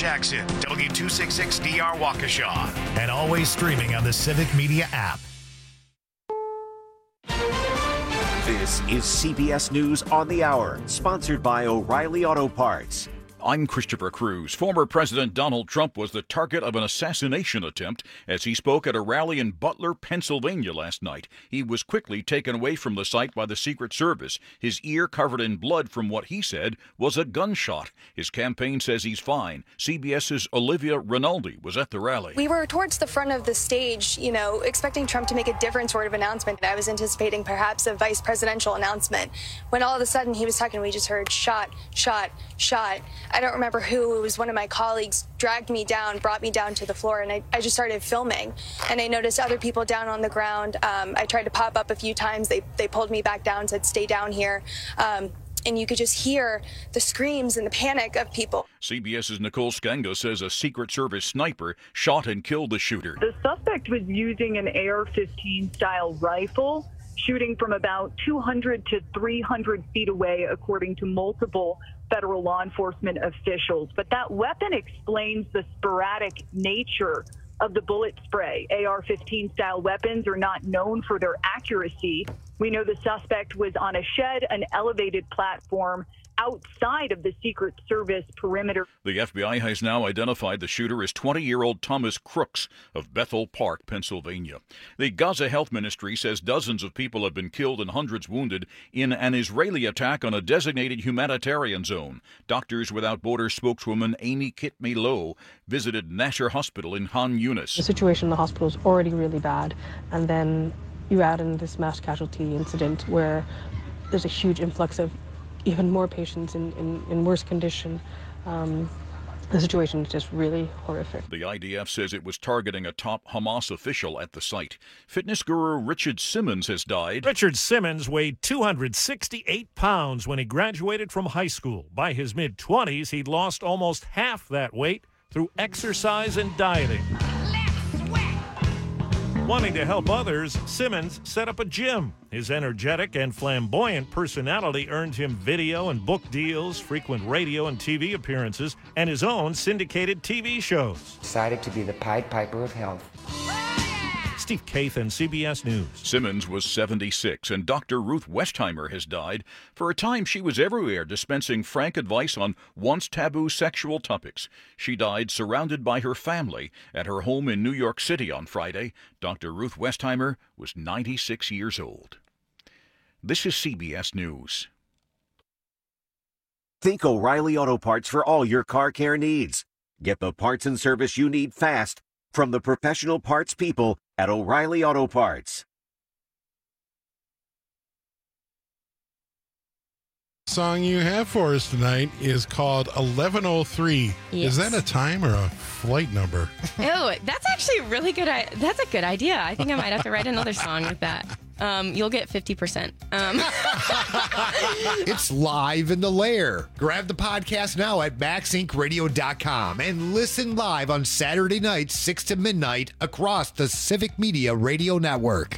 Jackson, W266DR Waukesha, and always streaming on the Civic Media app. This is CBS News on the Hour, sponsored by O'Reilly Auto Parts. I'm Christopher Cruz. Former President Donald Trump was the target of an assassination attempt as he spoke at a rally in Butler, Pennsylvania last night. He was quickly taken away from the site by the Secret Service, his ear covered in blood from what he said was a gunshot. His campaign says he's fine. CBS's Olivia Rinaldi was at the rally. We were towards the front of the stage, expecting Trump to make a different sort of announcement. I was anticipating perhaps a vice presidential announcement when all of a sudden he was talking. We just heard shot, shot, shot. I don't remember who. It was one of my colleagues dragged me down, brought me down to the floor, and I just started filming. And I noticed other people down on the ground. I tried to pop up a few times. They pulled me back down, said, stay down here. And you could just hear the screams and the panic of people. CBS's Nicole Skanga says a Secret Service sniper shot and killed the shooter. The suspect was using an AR-15 style rifle, shooting from about 200 to 300 feet away, according to multiple federal law enforcement officials. But that weapon explains the sporadic nature of the bullet spray. AR-15 style weapons are not known for their accuracy. We know the suspect was on a shed, an elevated platform outside of the Secret Service perimeter. The FBI has now identified the shooter as 20-year-old Thomas Crooks of Bethel Park, Pennsylvania. The Gaza Health Ministry says dozens of people have been killed and hundreds wounded in an Israeli attack on a designated humanitarian zone. Doctors Without Borders spokeswoman Amy Kitme-Low visited Nasser Hospital in Han Yunis. The situation in the hospital is already really bad, and then you add in this mass casualty incident where there's a huge influx of even more patients in worse condition. The situation is just really horrific. The IDF says it was targeting a top Hamas official at the site. Fitness guru Richard Simmons has died. Richard Simmons weighed 268 pounds when he graduated from high school. By his mid-20s, he'd lost almost half that weight through exercise and dieting. Wanting to help others, Simmons set up a gym. His energetic and flamboyant personality earned him video and book deals, frequent radio and TV appearances, and his own syndicated TV shows. Decided to be the Pied Piper of health. Steve Kathan, CBS News. Simmons was 76, and Dr. Ruth Westheimer has died. For a time, she was everywhere, dispensing frank advice on once taboo sexual topics. She died surrounded by her family at her home in New York City on Friday. Dr. Ruth Westheimer was 96 years old. This is CBS News. Think O'Reilly Auto Parts for all your car care needs. Get the parts and service you need fast from the professional parts people at O'Reilly Auto Parts. The song you have for us tonight is called 1103. Yes. Is that a time or a flight number? Ew, that's actually really good. That's a good idea. I think I might have to write another song with that. You'll get 50%. It's live in the lair. Grab the podcast now at MaxIncRadio.com and listen live on Saturday nights, 6 to midnight, across the Civic Media Radio Network.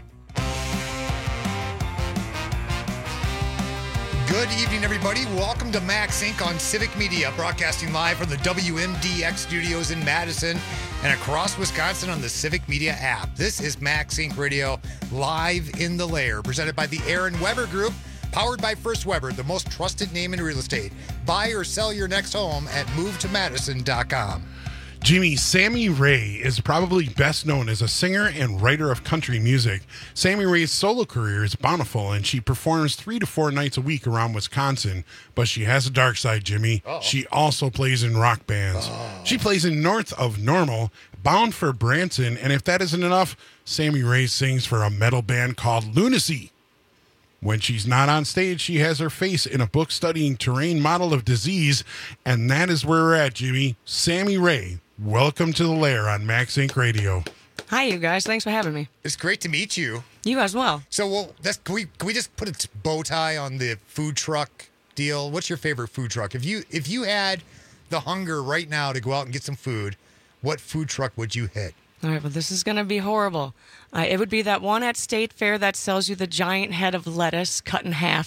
Good evening, everybody. Welcome to Max Inc. on Civic Media, broadcasting live from the WMDX studios in Madison and across Wisconsin on the Civic Media app. This is Max Inc. Radio, live in the lair, presented by the Aaron Weber Group, powered by First Weber, the most trusted name in real estate. Buy or sell your next home at movetomadison.com. Jimmy, Sammy Ray is probably best known as a singer and writer of country music. Sammy Ray's solo career is bountiful, and she performs 3 to 4 nights a week around Wisconsin. But she has a dark side, Jimmy. Uh-oh. She also plays in rock bands. Oh. She plays in North of Normal, Bound for Branson, and if that isn't enough, Sammy Ray sings for a metal band called Lunacy. When she's not on stage, she has her face in a book studying terrain model of disease, and that is where we're at, Jimmy. Sammy Ray, welcome to the lair on Max Inc. Radio. Hi, you guys. Thanks for having me. It's great to meet you. You as well. So, can we just put a bow tie on the food truck deal? What's your favorite food truck? If you had the hunger right now to go out and get some food, what food truck would you hit? All right, well, this is going to be horrible. It would be that one at State Fair that sells you the giant head of lettuce cut in half.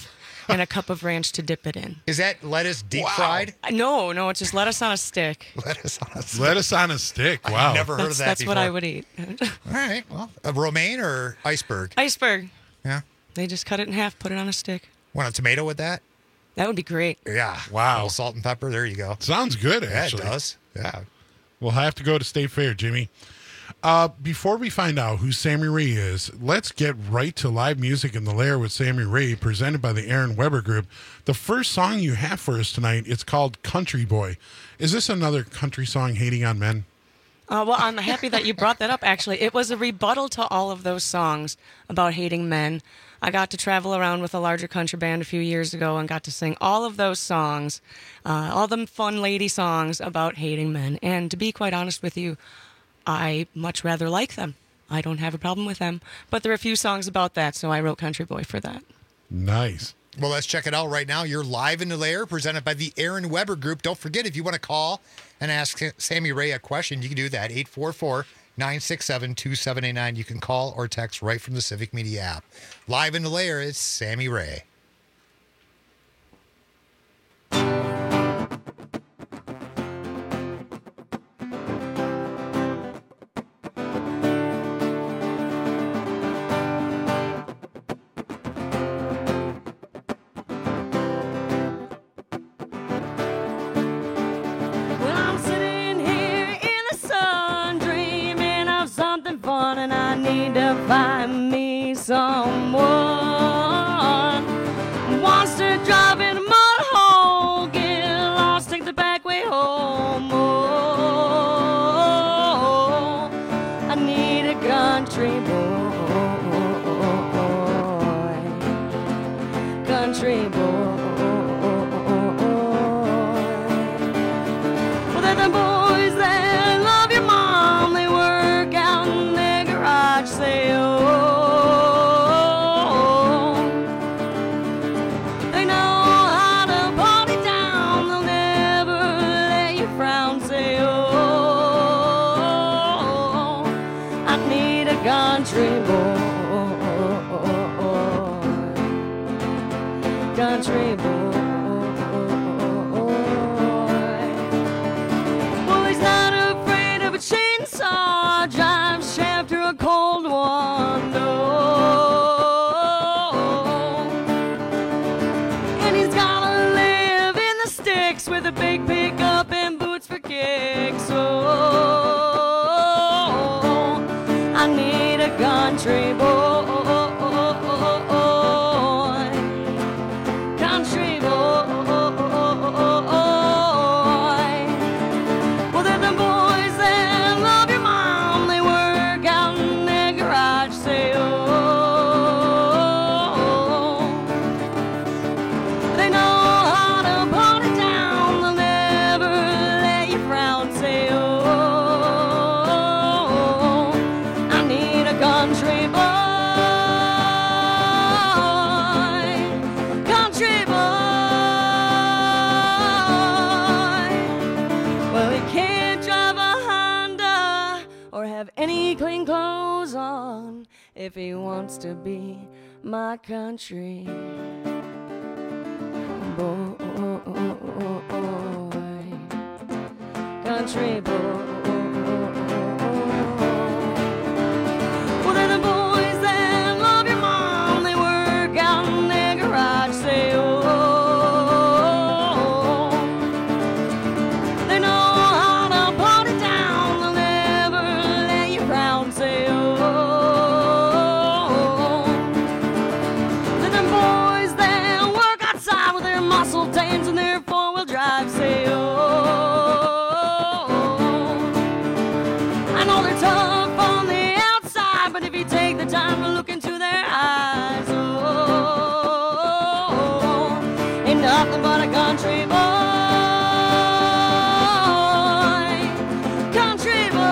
and a cup of ranch to dip it in. Is that lettuce deep fried? No, it's just lettuce on a stick. Lettuce on a stick. Lettuce on a stick. Wow. I've never heard of that That's before. what I would eat. All right. Well, a romaine or iceberg? Iceberg. Yeah. They just cut it in half, put it on a stick. Want a tomato with that? That would be great. Yeah. Wow. A little salt and pepper. There you go. Sounds good, Yeah, actually. it does. Yeah. We'll have to go to State Fair, Jimmy. Before we find out who Sammy Ray is, let's get right to live music in the Lair with Sammy Ray, presented by the Aaron Weber Group. The first song you have for us tonight, it's called Country Boy. Is this another country song hating on men? Well, I'm happy that you brought that up, actually. It was a rebuttal to all of those songs about hating men. I got to travel around with a larger country band a few years ago and got to sing all of those songs, all them fun lady songs about hating men. And to be quite honest with you, I much rather like them. I don't have a problem with them. But there are a few songs about that, so I wrote Country Boy for that. Nice. Well, let's check it out right now. You're live in the Lair, presented by the Aaron Weber Group. Don't forget, if you want to call and ask Sammy Ray a question, you can do that. 844-967-2789. You can call or text right from the Civic Media app. Live in the Lair, it's Sammy Ray. And I need to find me someone who wants to drive in a mud hole, get lost, take the back way home. Oh, I need a country boy, country boy. Well, they're the boys that love your mom. They work out in their garage, say, oh. They know how to party down. They'll never let you frown, say, oh. I need a country boy, country boy. Well, he's not afraid of a chainsaw, drive shaft or a cold one, no. And he's gotta live in the sticks with a big pickup and boots for kicks, oh. I need a country boy, country boy. Well, they're the boys that love your mom. They work out in their garage, say, oh. They know how to party down. They'll never let you frown, say, oh. I need a country boy, country boy. Well, he can't drive a Honda or have any clean clothes on if he wants to be my country boy, country boy. Well, they're the boys that love your mom. They work out in their garage, say, oh. They know how to party down. They'll never let you frown, say, oh. They're the boys that work outside with their muscle tans and their four-wheel drive, say, oh. I know they're tough on the outside, but if you take the time to look into their eyes, oh, ain't nothing but a country boy, country boy.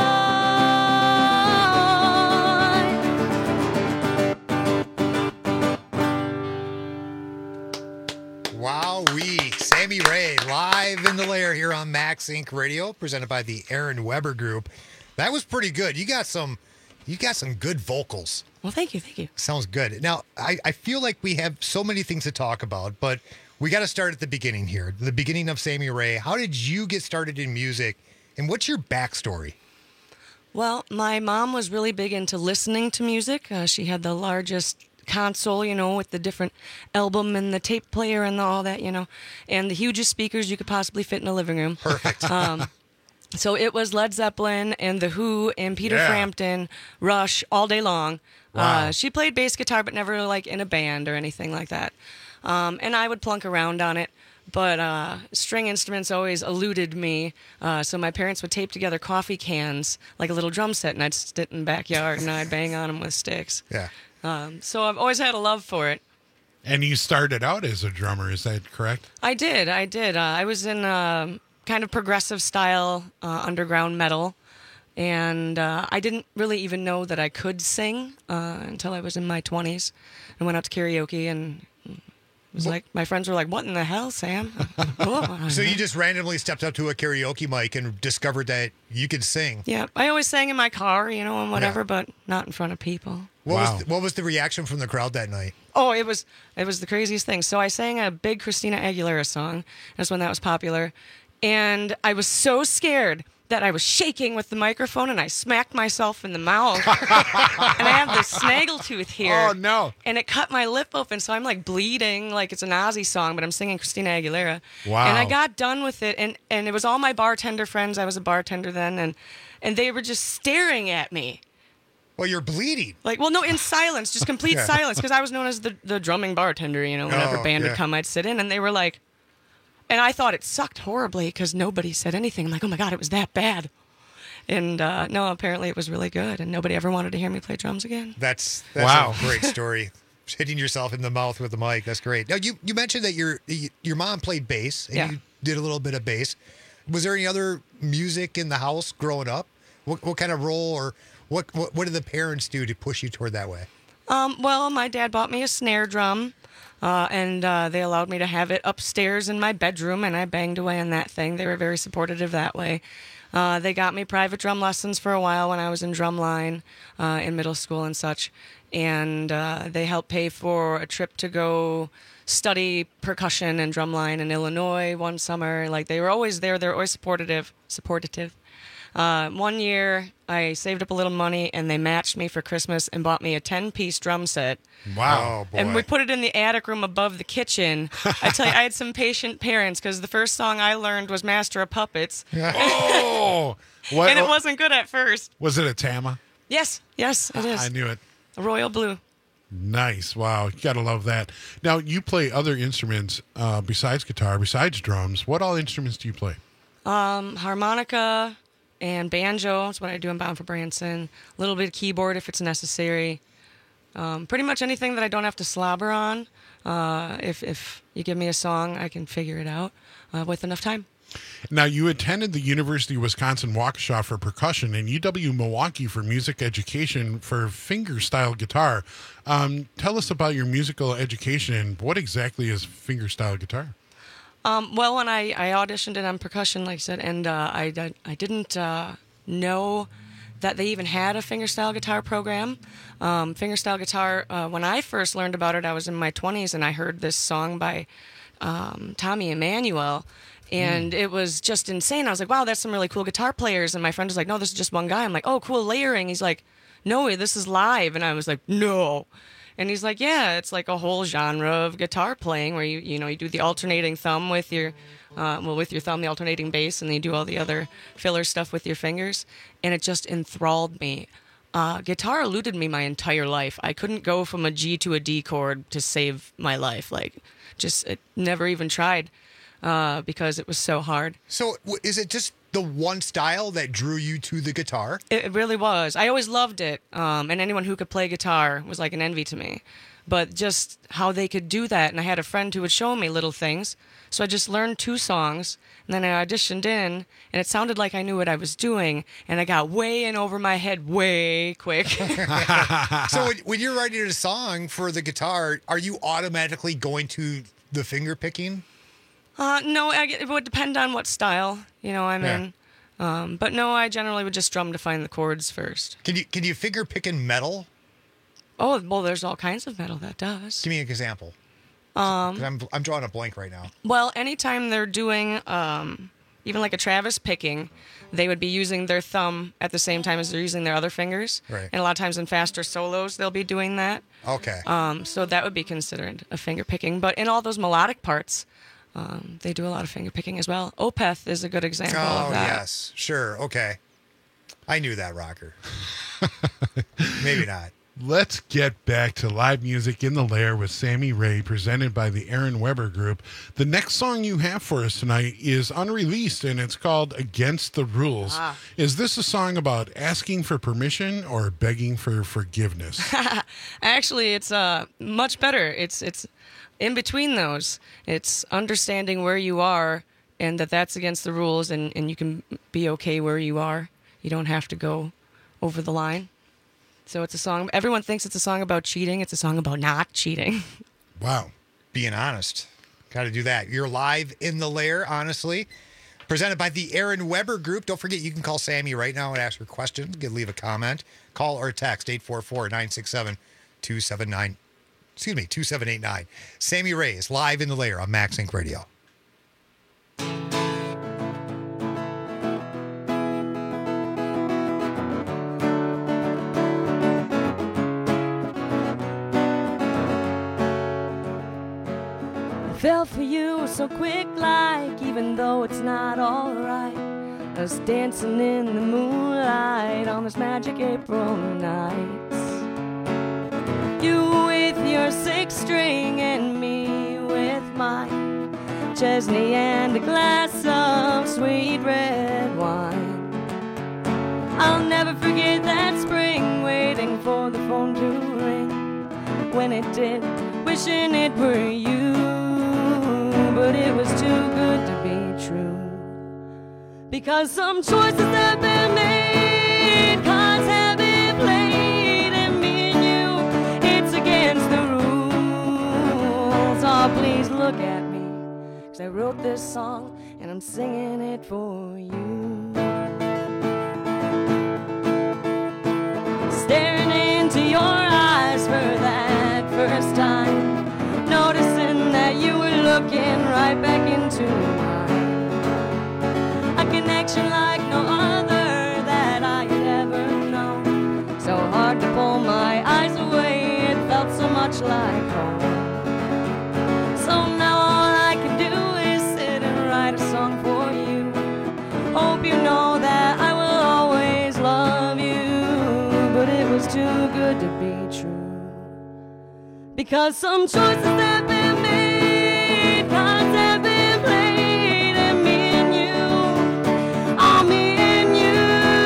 Wowee. Sammy Ray, live in the Lair here on Max Inc. Radio, presented by the Aaron Weber Group. That was pretty good. You got some You got some good vocals. Well, thank you. Thank you. Sounds good. Now, I feel like we have so many things to talk about, but we got to start at the beginning here. The beginning of Sammy Rae. How did you get started in music, and what's your backstory? Well, my mom was really big into listening to music. She had the largest console, with the different album and the tape player and all that, and the hugest speakers you could possibly fit in a living room. Perfect. So it was Led Zeppelin and The Who and Peter Frampton, Rush all day long. Wow. She played bass guitar, but never like in a band or anything like that. And I would plunk around on it. But string instruments always eluded me. So my parents would tape together coffee cans, like a little drum set, and I'd sit in the backyard and I'd bang on them with sticks. Yeah. So I've always had a love for it. And you started out as a drummer, is that correct? I did. I was in kind of progressive style underground metal. And I didn't really even know that I could sing until I was in my 20s. I went out to karaoke and... It was like my friends were like, "What in the hell, Sam?" So you just randomly stepped up to a karaoke mic and discovered that you could sing. Yeah, I always sang in my car, and whatever, but not in front of people. What was the reaction from the crowd that night? Oh, it was the craziest thing. So I sang a big Christina Aguilera song. That's when that was popular, and I was so scared that I was shaking with the microphone, and I smacked myself in the mouth. And I have this snaggletooth here. Oh, no. And it cut my lip open, so I'm like bleeding like it's an Ozzy song, but I'm singing Christina Aguilera. Wow. And I got done with it, and it was all my bartender friends. I was a bartender then, and they were just staring at me. Well, you're bleeding. Like, well, no, in silence, just complete silence, because I was known as the drumming bartender, whenever band would come, I'd sit in, and they were like... And I thought it sucked horribly because nobody said anything. I'm like, oh my God, it was that bad. And no, apparently it was really good. And nobody ever wanted to hear me play drums again. That's wow. A great story. Hitting yourself in the mouth with the mic. That's great. Now, you mentioned that your mom played bass and you did a little bit of bass. Was there any other music in the house growing up? What kind of role or what did the parents do to push you toward that way? Well, my dad bought me a snare drum. And they allowed me to have it upstairs in my bedroom, and I banged away on that thing. They were very supportive that way. They got me private drum lessons for a while when I was in drumline in middle school and such. And they helped pay for a trip to go study percussion and drumline in Illinois one summer. Like, they were always there. They were always supportive. One year, I saved up a little money, and they matched me for Christmas and bought me a 10-piece drum set. Wow. Oh, boy. And we put it in the attic room above the kitchen. I tell you, I had some patient parents, because the first song I learned was Master of Puppets. Oh! And it wasn't good at first. Was it a Tama? Yes, it is. I knew it. A Royal Blue. Nice. Wow. You got to love that. Now, you play other instruments besides guitar, besides drums. What all instruments do you play? Harmonica and banjo. That's what I do in Bound for Branson. A little bit of keyboard if it's necessary. Pretty much anything that I don't have to slobber on. If you give me a song, I can figure it out with enough time. Now, you attended the University of Wisconsin-Waukesha for percussion and UW-Milwaukee for music education for fingerstyle guitar. Tell us about your musical education and what exactly is fingerstyle guitar? Well, when I auditioned it on percussion, like I said, and I didn't know that they even had a fingerstyle guitar program. Fingerstyle guitar, when I first learned about it, I was in my 20s, and I heard this song by Tommy Emmanuel, and it was just insane. I was like, wow, that's some really cool guitar players. And my friend was like, no, this is just one guy. I'm like, oh, cool layering. He's like, no, this is live. And I was like, no. And he's like, yeah, it's like a whole genre of guitar playing where you do the alternating thumb with your, with your thumb, the alternating bass, and then you do all the other filler stuff with your fingers. And it just enthralled me. Guitar eluded me my entire life. I couldn't go from a G to a D chord to save my life. It never even tried because it was so hard. So is it just the one style that drew you to the guitar? It really was. I always loved it. And anyone who could play guitar was like an envy to me. But just how they could do that. And I had a friend who would show me little things. So I just learned 2 songs. And then I auditioned in. And it sounded like I knew what I was doing. And I got way in over my head way quick. So when you're writing a song for the guitar, are you automatically going to the finger picking? No, it would depend on what style I'm in. But no, I generally would just strum to find the chords first. Can you finger pick in metal? Oh, well, there's all kinds of metal that does. Give me an example. 'Cause I'm drawing a blank right now. Well, anytime they're doing even like a Travis picking, they would be using their thumb at the same time as they're using their other fingers. Right. And a lot of times in faster solos, they'll be doing that. Okay. So that would be considered a finger picking. But in all those melodic parts, they do a lot of finger picking as well. Opeth is a good example of that. Oh, yes. Sure. Okay. I knew that, Rocker. Maybe not. Let's get back to live music in the Lair with Sammy Ray, presented by the Aaron Weber Group. The next song you have for us tonight is unreleased, and it's called Against the Rules. Is this a song about asking for permission or begging for forgiveness? Actually, it's much better. It's in between those. It's understanding where you are and that's against the rules, and you can be okay where you are. You don't have to go over the line. So it's a song. Everyone thinks it's a song about cheating. It's a song about not cheating. Wow. Being honest. Got to do that. You're live in the Lair, honestly. Presented by the Aaron Weber Group. Don't forget, you can call Sammy right now and ask her questions. You can leave a comment. Call or text 844-967-2789. Sammy Ray is live in the Lair on Max Inc. Radio. Fell for you so quick like, even though it's not alright. Us dancing in the moonlight on this magic April night. You with your six string and me with mine. Chesney and a glass of sweet red wine. I'll never forget that spring, waiting for the phone to ring. When it did, wishing it were you. But it was too good to be true. Because some choices have been made, cards have been played, and me and you, it's against the rules. Oh, please look at me, 'cause I wrote this song and I'm singing it for you. Staring into your eyes for that first time, noticing that you were looking right back into mine. A connection like no other that I had ever known. So hard to pull my eyes away, it felt so much like home. So now all I can do is sit and write a song for you. Hope you know that I will always love you. But it was too good to be true. Because some choices have been made, cards have been played, and me and you, oh, me and you.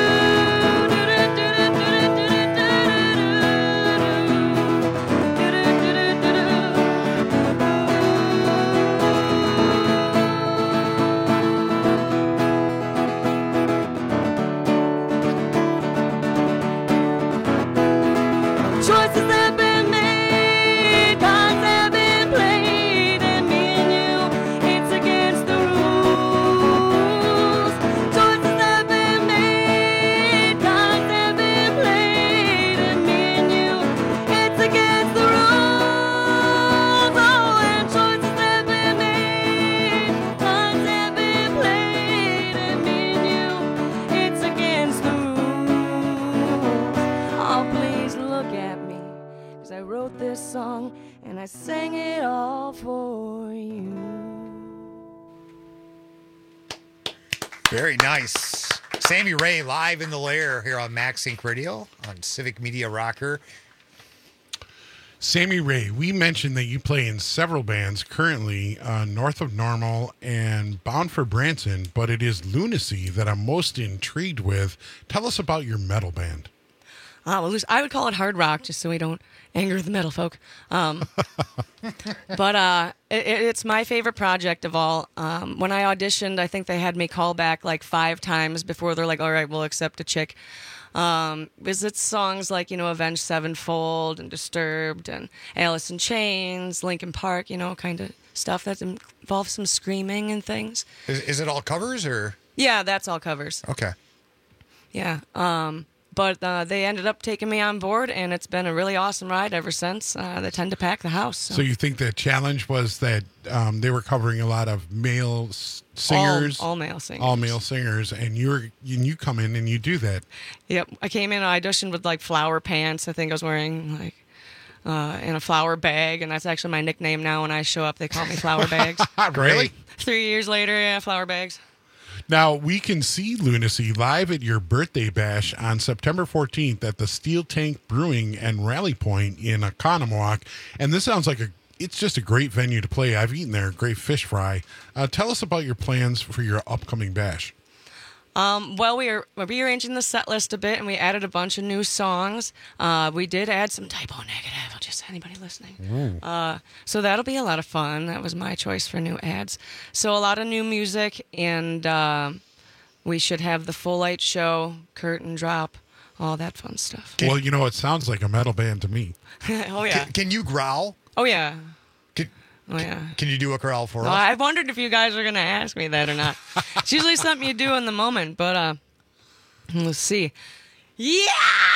Choices have been made, cards have been played, and me and you, it's against the rules. Choices have been made, cards have been played, and me and you, it's against the rules. Oh, and choices have been made, cards have been played, and me and you, it's against the rules. Oh, please look at me, 'cause I wrote this song and I sang it all for you. Very nice. Sammy Ray live in the Lair here on Max Inc. Radio on Civic Media Rocker. Sammy Ray, we mentioned that you play in several bands currently, North of Normal and Bound for Branson, but it is Lunacy that I'm most intrigued with. Tell us about your metal band. Well, I would call it hard rock, just so we don't anger the metal folk. But it's my favorite project of all. When I auditioned, I think they had me call back like 5 times before they're like, all right, we'll accept a chick. Because it's songs like, Avenged Sevenfold and Disturbed and Alice in Chains, Linkin Park, kind of stuff that involves some screaming and things. Is it all covers or? Yeah, that's all covers. Okay. Yeah. But they ended up taking me on board, and it's been a really awesome ride ever since. They tend to pack the house. So you think the challenge was that they were covering a lot of male singers? All male singers. All male singers, and you come in and you do that. Yep. I came in and auditioned with like flower pants. I think I was wearing like in a flower bag, and that's actually my nickname now. When I show up, they call me Flower Bags. Really? 3 years later, yeah, Flower Bags. Now, we can see Lunacy live at your birthday bash on September 14th at the Steel Tank Brewing and Rally Point in Oconomowoc. And this sounds like it's just a great venue to play. I've eaten there, great fish fry. Tell us about your plans for your upcoming bash. Well, we're rearranging the set list a bit, and we added a bunch of new songs. We did add some Typo Negative, just anybody listening. So that'll be a lot of fun. That was my choice for new ads. So a lot of new music, and we should have the full light show, curtain drop, all that fun stuff. Well, it sounds like a metal band to me. Oh, yeah. Can you growl? Oh, yeah. Oh, yeah. Can you do a growl for us? I wondered if you guys were going to ask me that or not. It's usually something you do in the moment, but let's see. Yeah!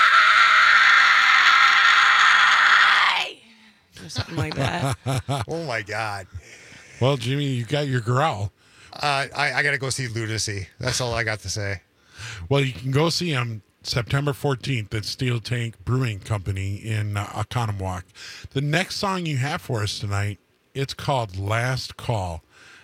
Or something like that. Oh, my God. Well, Jimmy, you got your growl. I got to go see Lunacy. That's all I got to say. Well, you can go see him September 14th at Steel Tank Brewing Company in Oconomowoc. The next song you have for us tonight, it's called Last Call.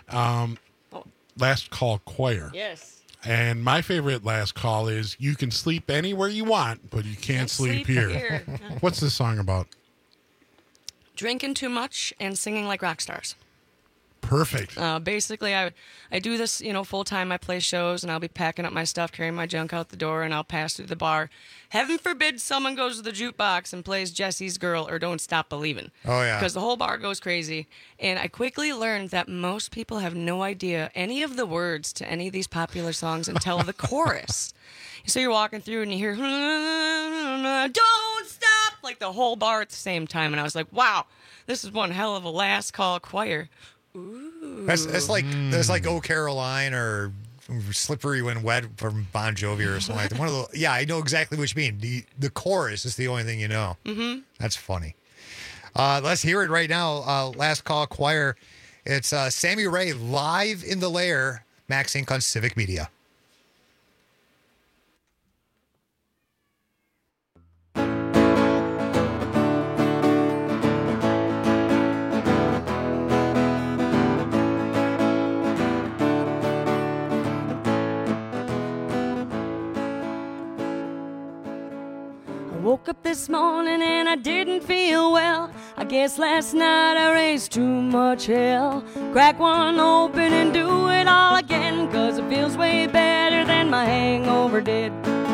Last Call Choir. Yes. And my favorite last call is you can sleep anywhere you want, but you can't sleep here. What's this song about? Drinking too much and singing like rock stars. Perfect. Basically, I do this, full time. I play shows, and I'll be packing up my stuff, carrying my junk out the door, and I'll pass through the bar. Heaven forbid someone goes to the jukebox and plays Jesse's Girl or Don't Stop Believin'. Oh, yeah. Because the whole bar goes crazy. And I quickly learned that most people have no idea any of the words to any of these popular songs until the chorus. So you're walking through and you hear, don't stop, like the whole bar at the same time. And I was like, wow, this is one hell of a last call choir. Ooh. That's like Oh Caroline or Slippery When Wet from Bon Jovi or something like that. One of the, yeah, I know exactly what you mean. The chorus is the only thing you know. Mm-hmm. That's funny. Let's hear it right now. Last Call Choir. It's Sammy Ray live in the Lair. Max Inc. on Civic Media. Woke up this morning and I didn't feel well. I guess last night I raised too much hell. Crack one open and do it all again, 'cause it feels way better than my hangover did.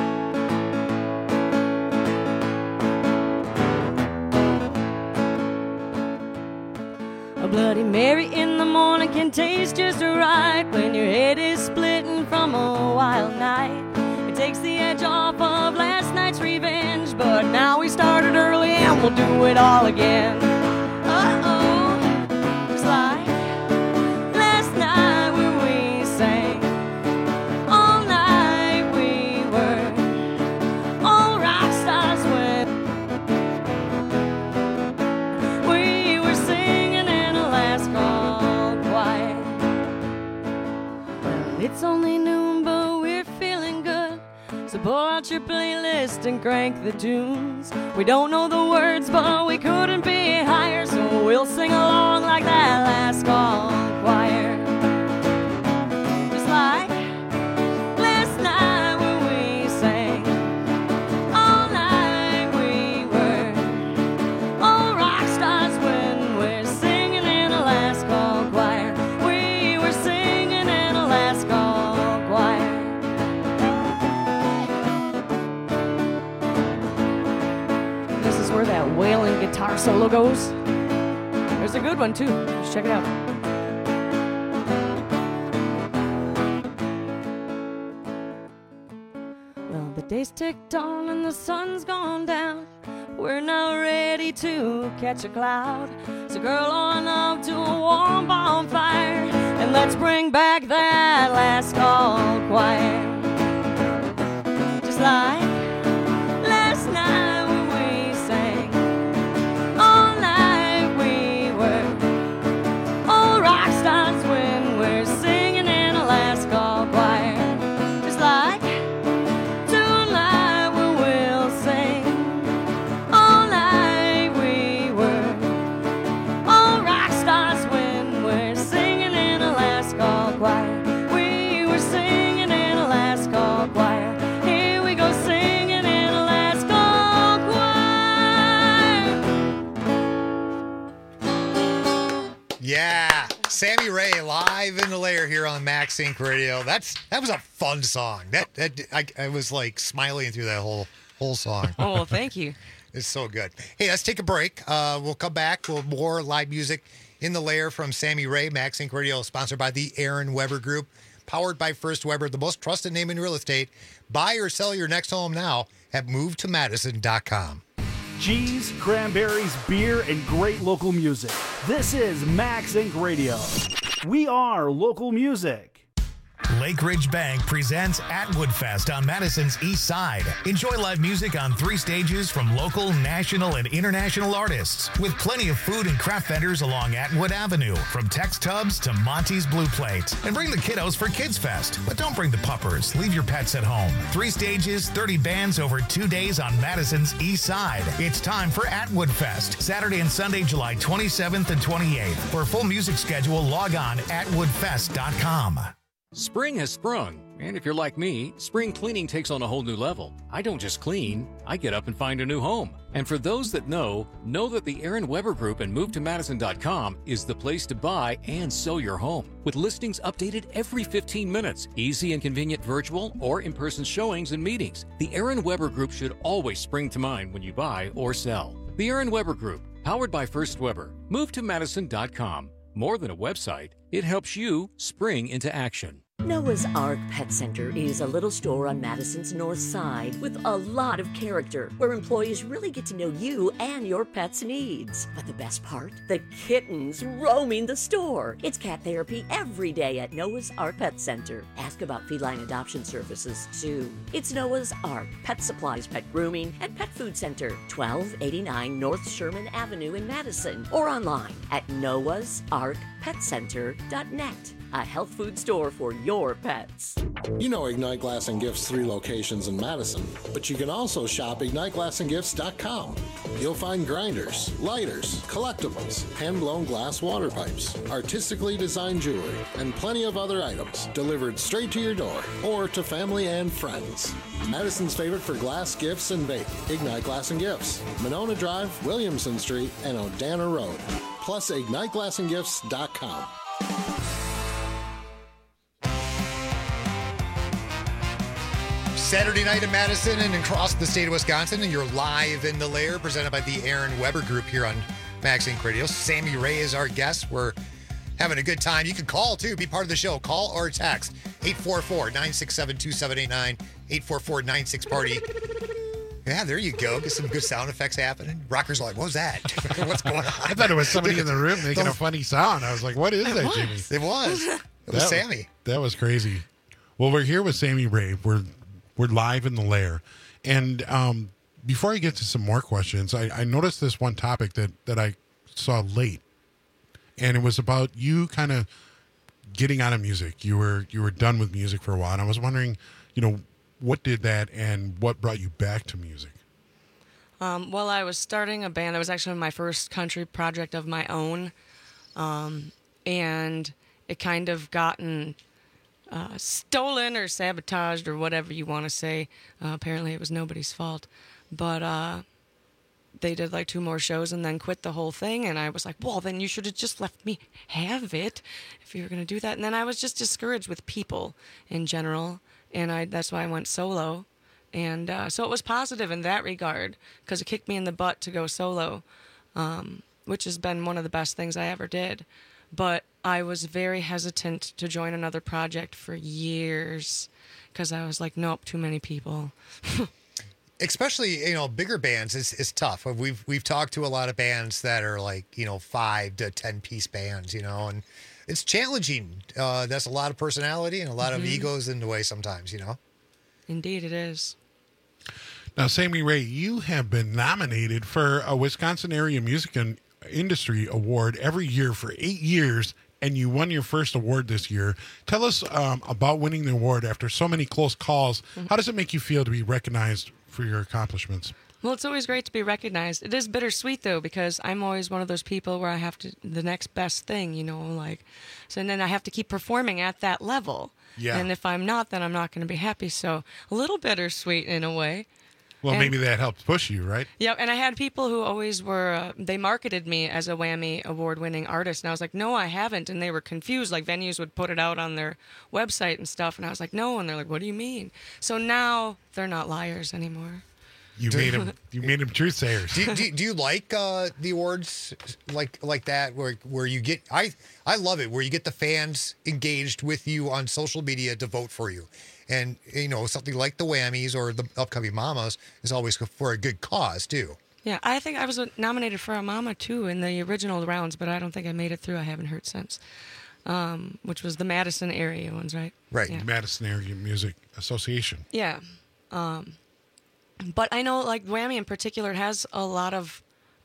A Bloody Mary in the morning can taste just right when your head is splitting from a wild night. It takes the edge off of last night's revenge, but now we started early and we'll do it all again. Uh-oh, just like last night when we sang. All night we were all rock stars when we were singing in a last call choir. Well, it's only noon, but we're feeling good. So pull out your playlist and crank the tunes. We don't know the words, but we couldn't be higher, so we'll sing along like that last call choir. Just like last night when we sang. All night we were all rock stars when we're singing in a last call choir. We were singing in a last call choir. Where that wailing guitar solo goes. There's a good one too. Just check it out. Well, the day's ticked on and the sun's gone down. We're not ready to catch a cloud. So girl on up to a warm bonfire And let's bring back that last call quiet. Just like last night when we sang all night, we were all rock stars when we're singing in a last call choir. Just like tonight when we'll sing all night, we were all rock stars when we're singing in a last call choir. We were singing in a last call choir. Here we go singing in a last call choir. Yeah, Sammy Ray live in the lair here on Max Inc. Radio. That was a fun song. I was like smiling through that whole song. Oh, well, thank you. It's so good. Hey, let's take a break. We'll come back with more live music in the lair from Sammy Ray. Max Inc. Radio, sponsored by the Aaron Weber Group, powered by First Weber, the most trusted name in real estate. Buy or sell your next home now at movetomadison.com. Cheese, cranberries, beer, and great local music. This is Max Inc. Radio. We are local music. Lake Ridge Bank presents Atwood Fest on Madison's East Side. Enjoy live music on 3 stages from local, national, and international artists, with plenty of food and craft vendors along Atwood Avenue, from Tex Tubs to Monty's Blue Plate. And bring the kiddos for Kids Fest, but don't bring the puppers. Leave your pets at home. 3 stages, 30 bands over 2 days on Madison's East Side. It's time for Atwood Fest, Saturday and Sunday, July 27th and 28th. For a full music schedule, log on atwoodfest.com. Spring has sprung, and if you're like me, spring cleaning takes on a whole new level. I don't just clean, I get up and find a new home. And for those that know that the Aaron Weber Group and MoveToMadison.com is the place to buy and sell your home. With listings updated every 15 minutes, easy and convenient virtual or in-person showings and meetings, the Aaron Weber Group should always spring to mind when you buy or sell. The Aaron Weber Group, powered by First Weber, MoveToMadison.com. More than a website, it helps you spring into action. Noah's Ark Pet Center is a little store on Madison's north side with a lot of character, where employees really get to know you and your pet's needs. But the best part? The kittens roaming the store. It's cat therapy every day at Noah's Ark Pet Center. Ask about feline adoption services, too. It's Noah's Ark Pet Supplies, Pet Grooming, and Pet Food Center, 1289 North Sherman Avenue in Madison, or online at noahsarkpetcenter.net. A health food store for your pets. You know Ignite Glass and Gifts' 3 locations in Madison, but you can also shop IgniteGlassandGifts.com. You'll find grinders, lighters, collectibles, hand-blown glass water pipes, artistically designed jewelry, and plenty of other items delivered straight to your door or to family and friends. Madison's favorite for glass gifts and baking, Ignite Glass and Gifts, Monona Drive, Williamson Street, and Odana Road. Plus IgniteGlassandGifts.com. Saturday night in Madison and across the state of Wisconsin, and you're live in the lair, presented by the Aaron Weber Group here on Max Inc. Radio. Sammy Ray is our guest. We're having a good time. You can call, too. Be part of the show. Call or text 844-967-2789, 844-96-PARTY. Yeah, there you go. Get some good sound effects happening. Rockers are like, what was that? What's going on? I thought it was somebody in the room making a funny sound. I was like, what is that, Jimmy? It was. It was Sammy. That was crazy. Well, we're here with Sammy Ray. We're live in the lair. And before I get to some more questions, I noticed this one topic that I saw late. And it was about you kind of getting out of music. You were done with music for a while. And I was wondering, what did that and what brought you back to music? Well, I was starting a band. That was actually my first country project of my own. And it kind of gotten stolen or sabotaged or whatever you want to say. Apparently it was nobody's fault. But they did like 2 more shows and then quit the whole thing. And I was like, well, then you should have just left me have it if you were going to do that. And then I was just discouraged with people in general. And that's why I went solo. And so it was positive in that regard because it kicked me in the butt to go solo, which has been one of the best things I ever did. But I was very hesitant to join another project for years because I was like, nope, too many people. Especially, bigger bands is tough. We've talked to a lot of bands that are like, 5 to 10 piece bands, and it's challenging. That's a lot of personality and a lot of egos in the way sometimes, you know? Indeed, it is. Now, Sammy Ray, you have been nominated for a Wisconsin Area Music and Industry Award every year for 8 years, and you won your first award this year. Tell us about winning the award after so many close calls. How does it make you feel to be recognized for your accomplishments? Well, it's always great to be recognized. It is bittersweet, though, because I'm always one of those people where I have to, the next best thing, you know, like, so and then I have to keep performing at that level. Yeah. And if I'm not, then I'm not going to be happy. So a little bittersweet in a way. Well, maybe that helps push you, right? Yeah, and I had people who always were, they marketed me as a Whammy award-winning artist, and I was like, no, I haven't, and they were confused. Like, venues would put it out on their website and stuff, and I was like, no, and they're like, what do you mean? So now they're not liars anymore. You made them truth sayers. Do you like the awards like that where you get I love it where you get the fans engaged with you on social media to vote for you, and you know something like the Whammies or the upcoming Mamas is always for a good cause too. Yeah, I think I was nominated for a Mama too in the original rounds, but I don't think I made it through. I haven't heard since. Which was the Madison area ones, right? Right, Yeah. Madison Area Music Association. Yeah. But I know, like, Whammy in particular has a lot of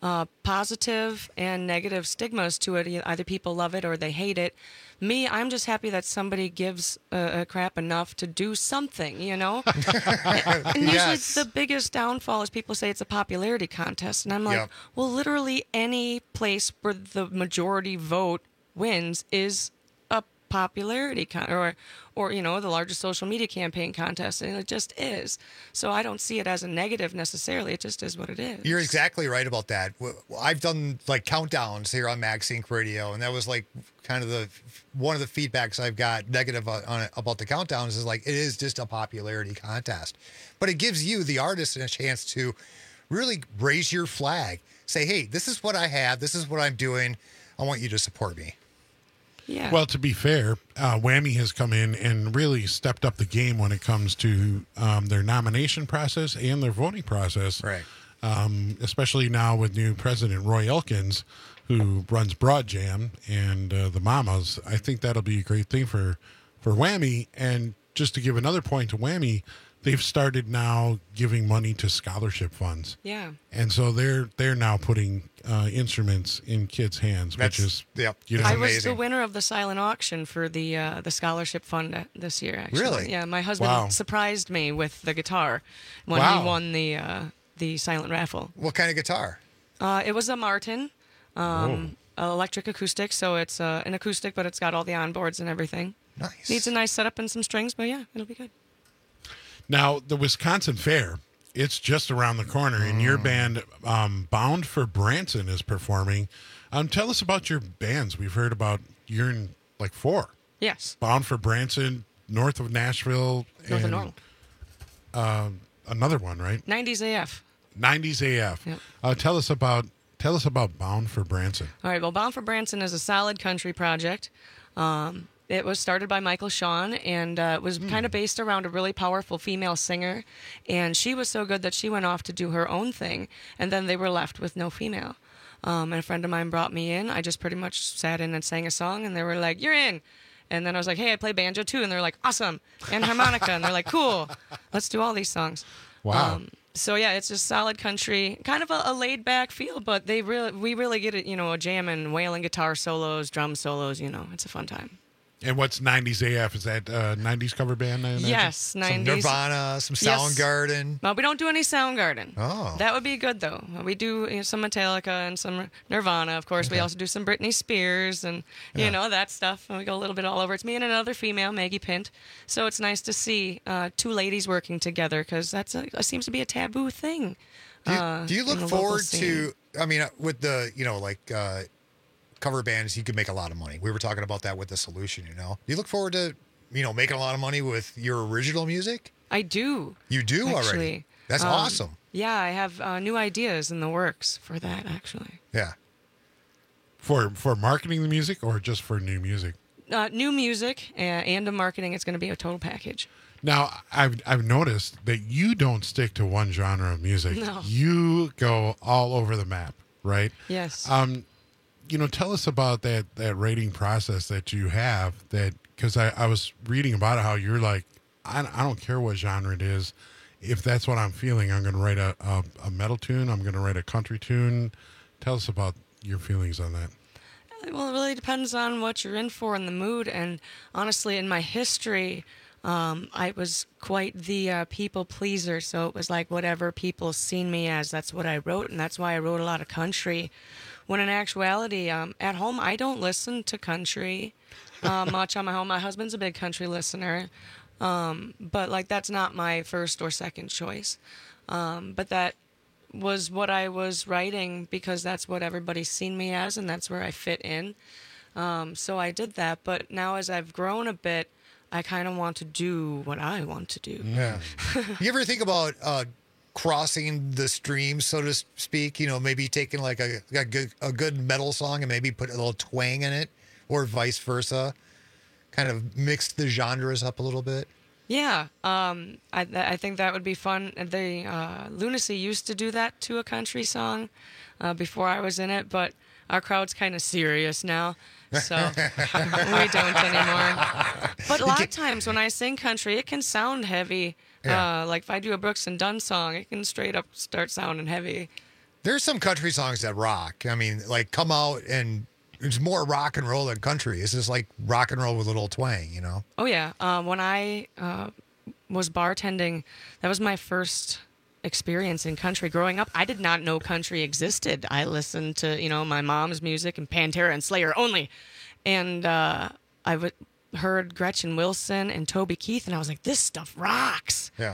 positive and negative stigmas to it. Either people love it or they hate it. Me, I'm just happy that somebody gives a crap enough to do something, you know? And usually Yes. the biggest downfall is people say it's a popularity contest. And I'm like, Yep. well, literally any place where the majority vote wins is a popularity or you know, the largest social media campaign contest, and it just is. So I don't see it as a negative necessarily. It just is what it is. You're exactly right about that. I've done like countdowns here on MaxSync Radio, and that was like kind of one of the feedbacks I've got negative on it about the countdowns is like it is just a popularity contest, but it gives you the artist a chance to really raise your flag. Say, hey, this is what I have. This is what I'm doing. I want you to support me. Yeah. Well, to be fair, Whammy has come in and really stepped up the game when it comes to their nomination process and their voting process. Right. Especially now with new president Roy Elkins, who runs Broad Jam and the Mamas. I think that'll be a great thing for Whammy. And just to give another point to Whammy, they've started now giving money to scholarship funds. Yeah. And so they're now putting instruments in kids' hands, which is I was the winner of the silent auction for the scholarship fund this year. Actually, Really? Yeah, my husband surprised me with the guitar when he won the silent raffle. What kind of guitar? It was a Martin, electric acoustic. So it's an acoustic, but it's got all the onboards and everything. Nice. Needs a nice setup and some strings, but yeah, it'll be good. Now, the Wisconsin Fair, it's just around the corner, and your band, Bound for Branson, is performing. Tell us about your bands. We've heard about you're in, like, 4. Yes. Bound for Branson, north of Nashville. North of and, Normal. Another one, right? 90s AF. 90s AF. Yep. Tell us about Bound for Branson. All right, well, Bound for Branson is a solid country project. It was started by Michael Shawn, and it was kind of based around a really powerful female singer. And she was so good that she went off to do her own thing, and then they were left with no female. And a friend of mine brought me in. I just pretty much sat in and sang a song, and they were like, "You're in." And then I was like, "Hey, I play banjo too," and they're like, "Awesome!" And harmonica, and they're like, "Cool, let's do all these songs." Wow. So yeah, it's just solid country, kind of a laid back feel, but we really get it, you know, a jam and wailing guitar solos, drum solos, you know, it's a fun time. And what's 90s AF? Is that 90s cover band? I imagine? Yes, 90s. Some Nirvana, some Soundgarden. No, we don't do any Soundgarden. Oh. That would be good, though. We do some Metallica and some Nirvana, of course. Okay. We also do some Britney Spears and, you know, that stuff. And we go a little bit all over. It's me and another female, Maggie Pint. So it's nice to see two ladies working together because that seems to be a taboo thing. Do you look forward to, I mean, with the, you know, like... cover bands, you could make a lot of money. We were talking about that with The Solution, you know. Do you look forward to, you know, making a lot of money with your original music? I do. You do actually. Already? That's awesome. Yeah, I have new ideas in the works for that, actually. Yeah. For marketing the music or just for new music? New music and the marketing. It's going to be a total package. Now, I've noticed that you don't stick to one genre of music. No. You go all over the map, right? Yes. tell us about that rating process that you have. That because I was reading about it, how you're like, I don't care what genre it is. If that's what I'm feeling, I'm going to write a metal tune. I'm going to write a country tune. Tell us about your feelings on that. Well, it really depends on what you're in for in the mood. And honestly, in my history, I was quite the people pleaser. So it was like whatever people seen me as, that's what I wrote. And that's why I wrote a lot of country. When in actuality, at home, I don't listen to country much on my home. My husband's a big country listener. But like that's not my first or second choice. But that was what I was writing because that's what everybody's seen me as and that's where I fit in. So I did that. But now as I've grown a bit, I kind of want to do what I want to do. Yeah. You ever think about crossing the stream, so to speak? Maybe taking like a good metal song and maybe put a little twang in it or vice versa? Kind of mix the genres up a little bit? Yeah, I think that would be fun. Lunacy used to do that to a country song before I was in it, but our crowd's kind of serious now, so we don't anymore. But a lot of times when I sing country, it can sound heavy. Yeah. Like if I do a Brooks and Dunn song, it can straight up start sounding heavy. There's some country songs that rock. I mean, like come out and it's more rock and roll than country. It's just like rock and roll with a little twang, Oh, yeah. When I was bartending, that was my first experience in country. Growing up, I did not know country existed. I listened to, my mom's music and Pantera and Slayer only. And heard Gretchen Wilson and Toby Keith, and I was like, this stuff rocks. Yeah.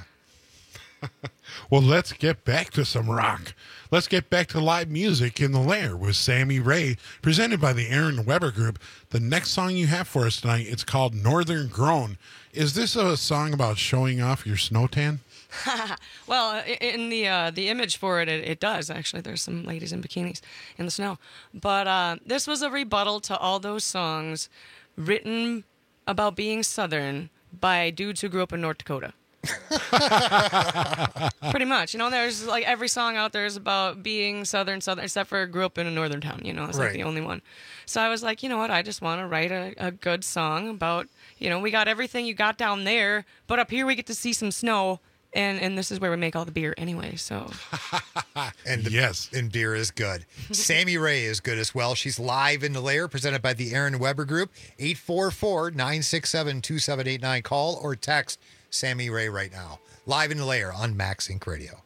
Well, let's get back to some rock. Let's get back to live music in the Lair with Sammy Ray, presented by the Aaron Weber Group. The next song you have for us tonight, it's called Northern Grown. Is this a song about showing off your snow tan? Well, in the image for it, it does, actually. There's some ladies in bikinis in the snow. But this was a rebuttal to all those songs written about being Southern by dudes who grew up in North Dakota. Pretty much. There's like every song out there is about being Southern, except for grew up in a northern town, it's like the only one. So I was like, you know what, I just want to write a good song about, we got everything you got down there, but up here we get to see some snow, and this is where we make all the beer anyway, so. Yes. And beer is good. Sammy Ray is good as well. She's live in the Lair, presented by the Aaron Weber Group. 844-967-2789. Call or text Sammy Ray right now. Live in the Lair on Max Inc. Radio.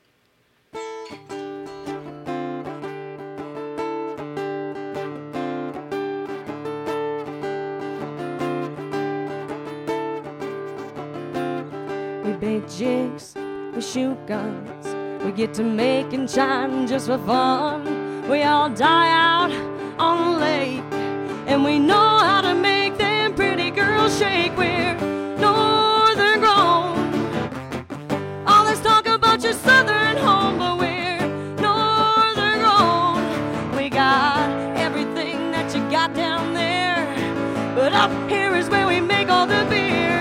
We bake jigs, we shoot guns, we get to make and shine just for fun. We all die out on the lake, and we know how to make them pretty girls shake. We're northern grown. All this talk about your southern home, but we're northern grown. We got everything that you got down there, but up here is where we make all the beer.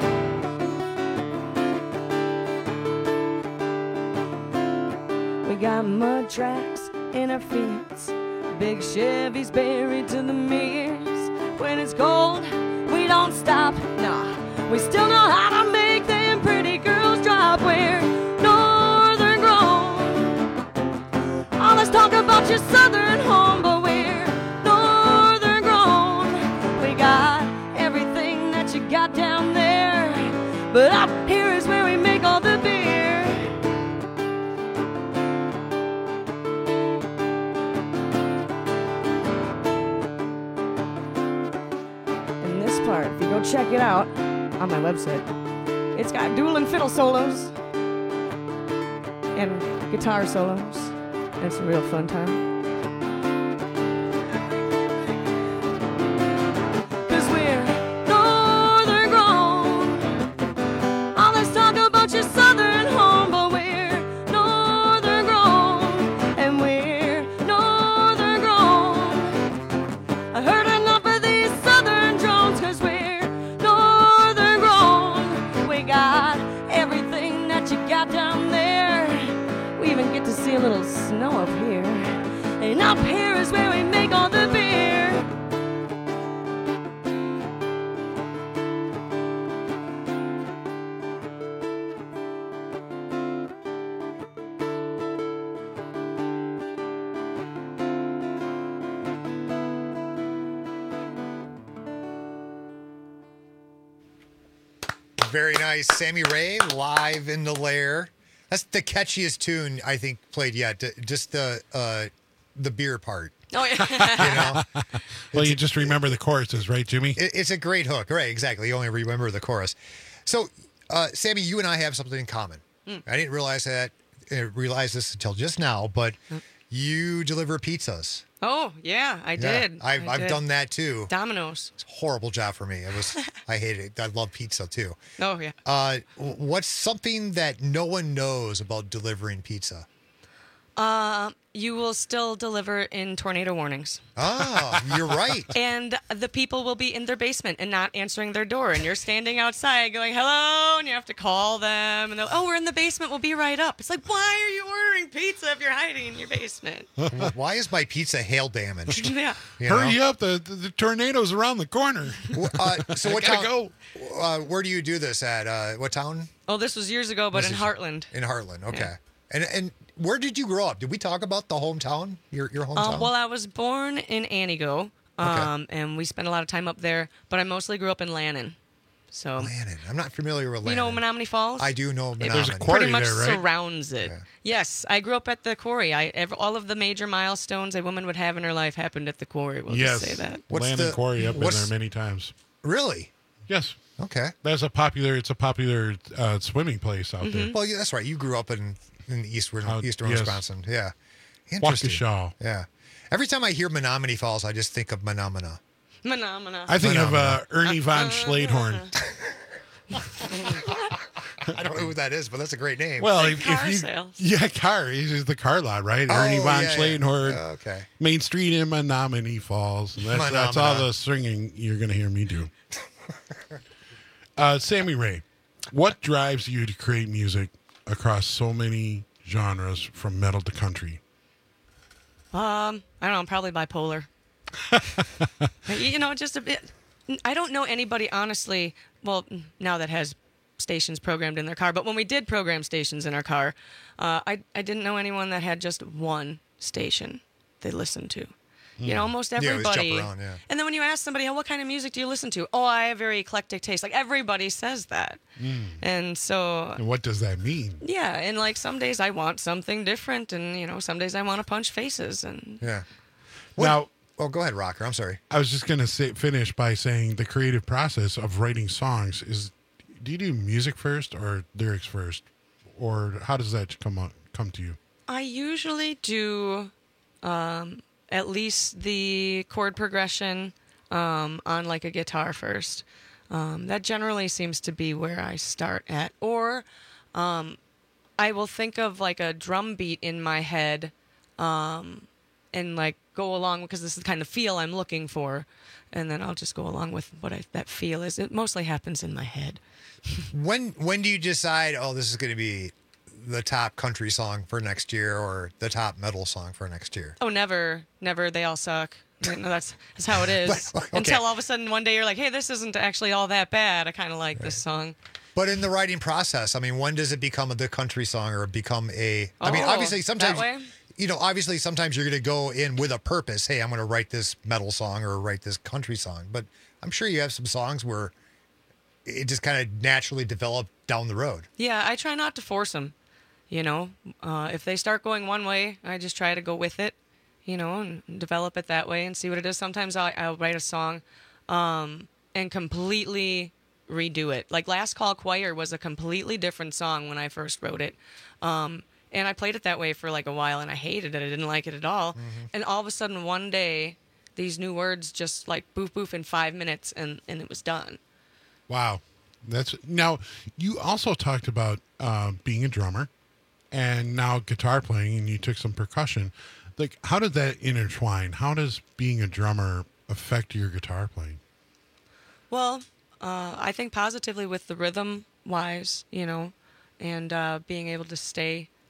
We got mud tracks in our fields, big Chevys buried to the mirrors. When it's cold, we don't stop, nah. We still know how to make them pretty girls drop. We're northern grown. All this talk about your southern home, but we're northern grown. We got everything that you got down there, but up here is where we make all the beer. If you go check it out on my website, it's got dueling fiddle solos and guitar solos. It's a real fun time. 'Cause we're northern grown. All this talk about your southern home, but we're northern grown. And we're northern grown. I heard enough of these southern drones, 'cause we're northern grown. We got everything that you got down there. We even get to see a little snow up here. And up here is where we make all the beer. Very nice. Sammy Ray, live in the lair. That's the catchiest tune I think played yet. Just the beer part. Oh, yeah. You know? Well, you just remember the choruses, right, Jimmy? It's a great hook. Right, exactly. You only remember the chorus. So, Sammy, you and I have something in common. I didn't realize this until just now, but you deliver pizzas. Oh, yeah, I did. I've done that too. Domino's. It's a horrible job for me. I hate it. I love pizza too. Oh, yeah. What's something that no one knows about delivering pizza? You will still deliver in tornado warnings. Oh, you're right. And the people will be in their basement and not answering their door. And you're standing outside going, hello, and you have to call them. And they're, oh, we're in the basement. We'll be right up. It's like, why are you ordering pizza if you're hiding in your basement? Why is my pizza hail damaged? Yeah. Hurry up. The tornado's around the corner. So what gotta town? Where do you do this at? What town? Oh, this was years ago, but in Heartland. In Heartland, okay. Yeah. And where did you grow up? Did we talk about the hometown? Your hometown? Well, I was born in Antigo, and we spent a lot of time up there, but I mostly grew up in Lannon. So Lannon. I'm not familiar with Lannon. You know Menominee Falls? I do know Menominee. There's a quarry pretty much there, right? surrounds it. Yeah. Yes, I grew up at the quarry. All of the major milestones a woman would have in her life happened at the quarry. We'll just say that. Lannon Quarry. I've been there many times. Really? Yes. Okay. It's a popular swimming place out there. Well, yeah, that's right. You grew up in eastern Wisconsin. Yeah. Interesting. Waukesha. Yeah. Every time I hear Menominee Falls, I just think of Menomina. Menomina. I think of Ernie von Schladehorn. I don't know who that is, but that's a great name. Well, like car sales. Yeah, He's the car lot, right? Ernie von Schladehorn. Yeah, okay. Main Street in Menominee Falls. And that's all the singing you're going to hear me do. Sammy Ray, what drives you to create music across so many genres from metal to country? I don't know. I'm probably bipolar. Just a bit. I don't know anybody, honestly, well, now that has stations programmed in their car, but when we did program stations in our car, I didn't know anyone that had just one station they listened to. You know, almost everybody. Yeah, jump around, yeah. And then when you ask somebody, oh, what kind of music do you listen to? Oh, I have very eclectic taste. Like, everybody says that. And so... And what does that mean? Yeah, and like some days I want something different, and, some days I want to punch faces. And yeah. Now... Oh, go ahead, Rocker. I'm sorry. I was just going to finish by saying the creative process of writing songs is... Do you do music first or lyrics first? Or how does that come to you? I usually do... at least the chord progression on like a guitar first. That generally seems to be where I start at. Or I will think of like a drum beat in my head and like go along because this is the kind of feel I'm looking for. And then I'll just go along with what that feel is. It mostly happens in my head. When do you decide, oh, this is going to be the top country song for next year or the top metal song for next year? Oh, never. They all suck. That's how it is. But, okay. Until all of a sudden one day you're like, hey, this isn't actually all that bad. I kind of like this song. But in the writing process, I mean, when does it become the country song or become I mean, obviously sometimes, obviously sometimes you're going to go in with a purpose. Hey, I'm going to write this metal song or write this country song. But I'm sure you have some songs where it just kind of naturally developed down the road. Yeah, I try not to force them. If they start going one way, I just try to go with it, and develop it that way and see what it is. Sometimes I'll write a song and completely redo it. Like Last Call Choir was a completely different song when I first wrote it. And I played it that way for like a while and I hated it. I didn't like it at all. Mm-hmm. And all of a sudden one day, these new words just like boof, boof in 5 minutes and it was done. Wow. Now, you also talked about being a drummer. And now guitar playing, and you took some percussion. Like, how did that intertwine? How does being a drummer affect your guitar playing? Well, I think positively with the rhythm-wise, and being able to stay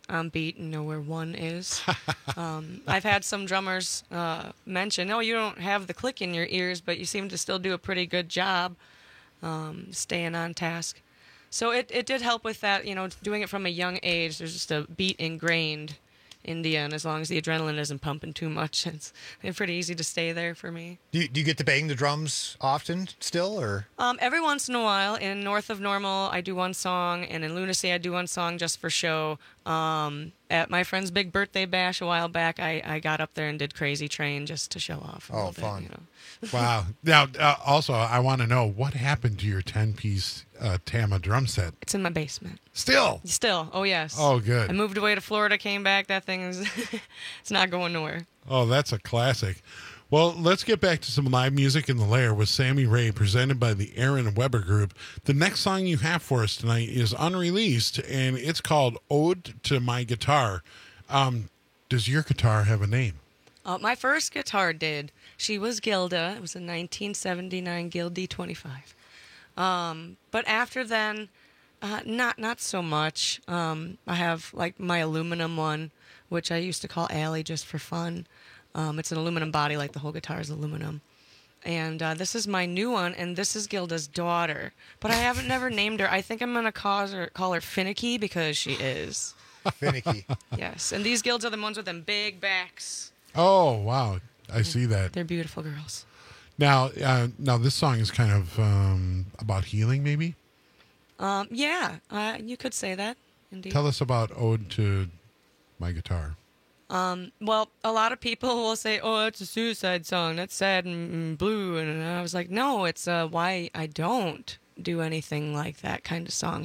on beat and know where one is. I've had some drummers mention, "Oh, you don't have the click in your ears, but you seem to still do a pretty good job staying on task." So it did help with that, doing it from a young age. There's just a beat ingrained in you, and as long as the adrenaline isn't pumping too much, it's pretty easy to stay there for me. Do you get to bang the drums often still, or? Every once in a while. In North of Normal, I do one song, and in Lunacy, I do one song just for show. At my friend's big birthday bash a while back, I got up there and did Crazy Train just to show off. Oh, fun. Wow. Now, also, I want to know what happened to your 10-piece Tama drum set? It's in my basement. Still? Oh, yes. Oh, good. I moved away to Florida, came back. That thing is, it's not going nowhere. Oh, that's a classic. Well, let's get back to some live music in the Lair with Sammy Ray, presented by the Aaron Weber Group. The next song you have for us tonight is unreleased, and it's called Ode to My Guitar. Does your guitar have a name? My first guitar did. She was Gilda. It was a 1979 Gilda D25. But after then, not so much. I have like my aluminum one, which I used to call Allie just for fun. It's an aluminum body, like the whole guitar is aluminum. And this is my new one, and this is Gilda's daughter. But I haven't never named her. I think I'm going to call her Finicky because she is. Finicky. Yes, and these Gildas are the ones with them big backs. Oh, wow. I see that. They're beautiful girls. Now, this song is kind of about healing, maybe? Yeah, you could say that, indeed. Tell us about Ode to My Guitar. Well, a lot of people will say, "Oh, it's a suicide song. That's sad and blue." And I was like, "No, it's why I don't do anything like that kind of song,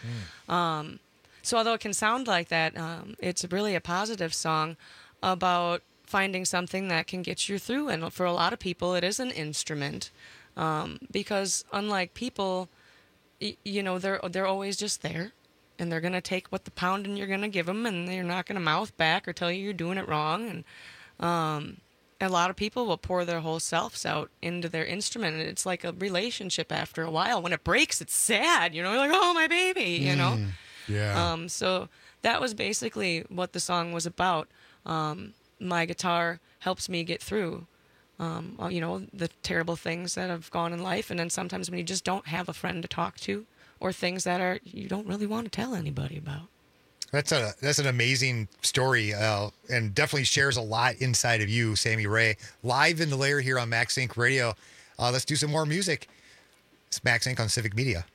So although it can sound like that, it's really a positive song about finding something that can get you through. And for a lot of people, it is an instrument, because unlike people, they're always just there. And they're going to take what the pounding you're going to give them, and they're not going to mouth back or tell you you're doing it wrong. And a lot of people will pour their whole selves out into their instrument, and it's like a relationship after a while. When it breaks, it's sad. You're like, "Oh, my baby," Yeah. So that was basically what the song was about. My guitar helps me get through, the terrible things that have gone in life. And then sometimes when you just don't have a friend to talk to, or things that you don't really want to tell anybody about. That's an amazing story, and definitely shares a lot inside of you, Sammy Ray. Live in the Lair here on Max Inc. Radio. Let's do some more music. It's Max Inc. on Civic Media.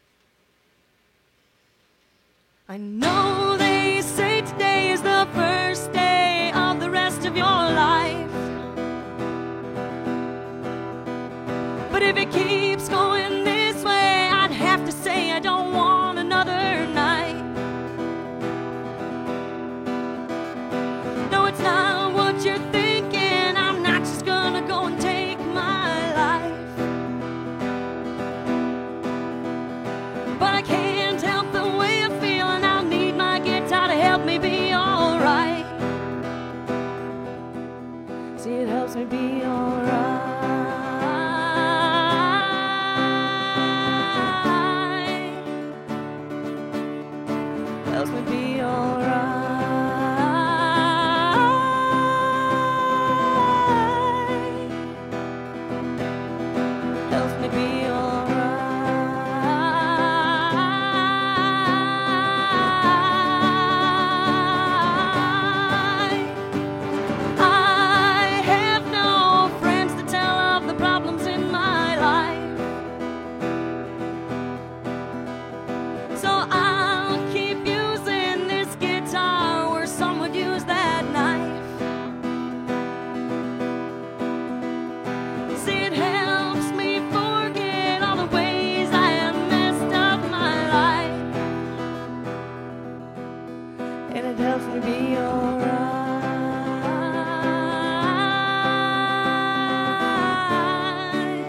I know they say today is the first day of the rest of your life, but if it keeps going this way, I'd have to say I don't want another night. No, it's not what you're thinking. I'm not just gonna go and take my life, but I can't help the way I feel, and I'll need my guitar to help me be alright. See, it helps me be alright. Helps me be alright. Helps me be alright. I have no friends to tell of the problems in my life, so I'll keep using this guitar where some would use that knife. See, it helps me forget all the ways I have messed up my life, and it helps me be alright.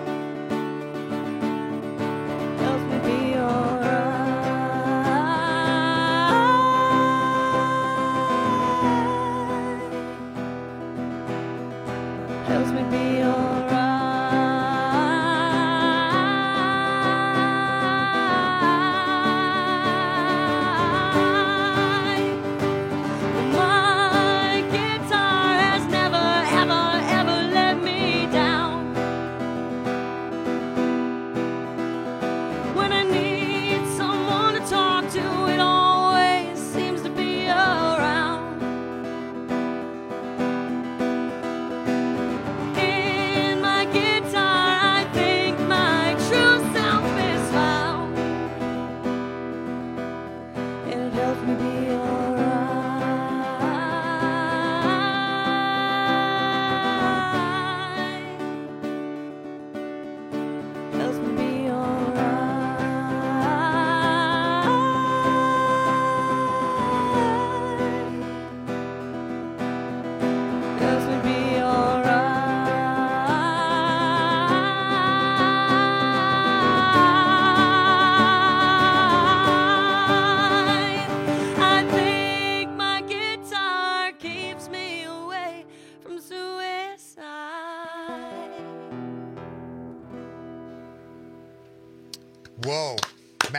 Helps me be alright. Helps me be alright.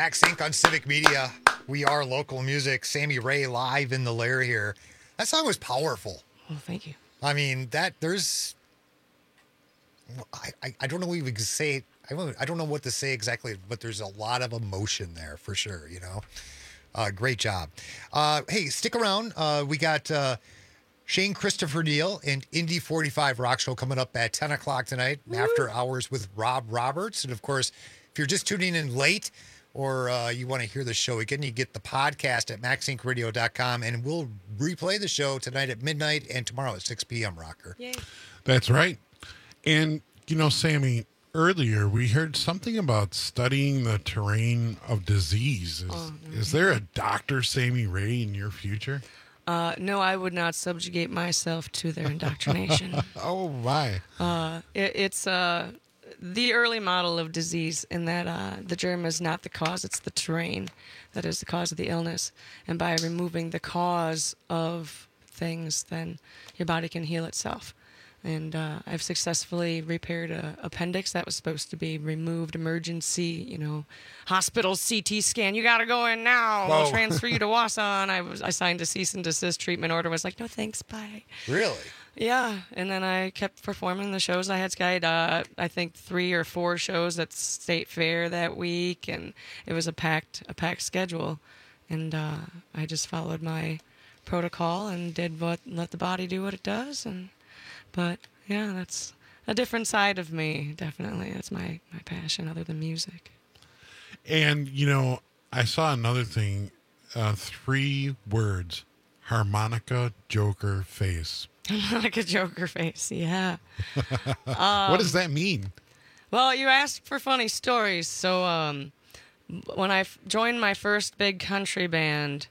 Max Inc. on Civic Media. We are local music. Sammy Ray live in the lair here. That song was powerful. Oh, thank you. I mean, there's... I don't know what we could say. I don't know what to say exactly, but there's a lot of emotion there for sure, you know. Great job. Hey, stick around. We got Shane Christopher Neal and Indy 45 Rock Show coming up at 10 o'clock tonight, After Hours with Rob Roberts. And, of course, if you're just tuning in late or you want to hear the show again, you get the podcast at maxincradio.com, and we'll replay the show tonight at midnight and tomorrow at 6 p.m., Rocker. Yay. That's right. And, you know, Sammy, earlier we heard something about studying the terrain of disease. Is there a Dr. Sammy Ray in your future? No, I would not subjugate myself to their indoctrination. Oh, my. It's the early model of disease in that the germ is not the cause, it's the terrain that is the cause of the illness. And by removing the cause of things, then your body can heal itself. And I've successfully repaired an appendix that was supposed to be removed, emergency, hospital CT scan. You got to go in now. We'll transfer you to Wausau. I signed a cease and desist treatment order. Was like, no thanks, bye. Really? Yeah. And then I kept performing the shows. I had skied, I think 3 or 4 shows at State Fair that week, and it was a packed schedule. And I just followed my protocol and did let the body do what it does. But, yeah, that's a different side of me, definitely. That's my passion other than music. And, I saw another thing, 3 words, harmonica joker face. Harmonica joker face, yeah. What does that mean? Well, you asked for funny stories. So when I joined my first big country band,